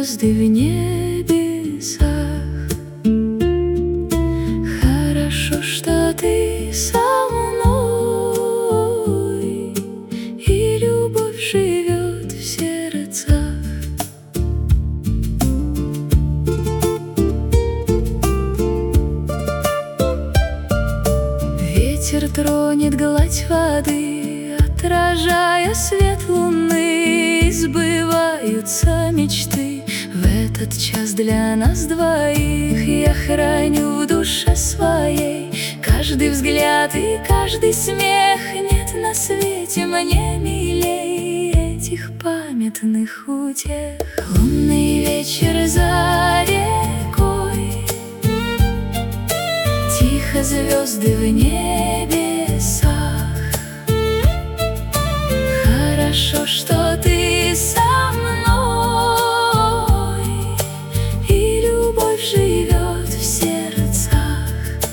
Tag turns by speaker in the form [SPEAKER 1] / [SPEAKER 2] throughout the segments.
[SPEAKER 1] звезды в небесах. Хорошо, что ты со мной, и любовь живет в сердцах. Ветер тронет гладь воды, отражая свет луны. Сбываются мечты в этот час для нас двоих. Я храню в душе своей каждый взгляд и каждый смех. Нет на свете мне милей этих памятных утех. Лунный вечер за рекой, тихо звезды в небесах. Хорошо, что ты со мной, и любовь живет в сердцах.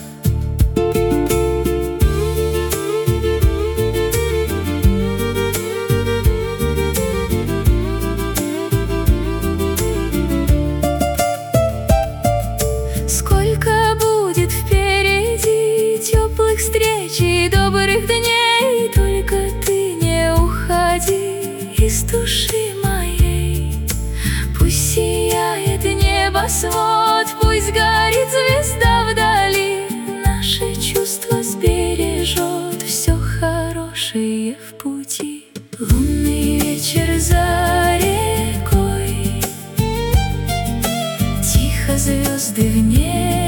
[SPEAKER 1] Сколько будет впереди теплых встреч и добрых дней, только ты не уходи из души моей. Пусть сияет небосвод, пусть горит звезда вдали. Наши чувства сбережет все хорошее в пути. Лунный вечер за рекой, тихо звезды в небе.